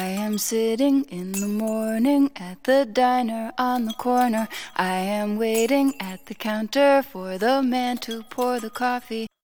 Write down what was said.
am sitting in the morning at the diner on the corner. I am waiting at the counter for the man to pour the coffee.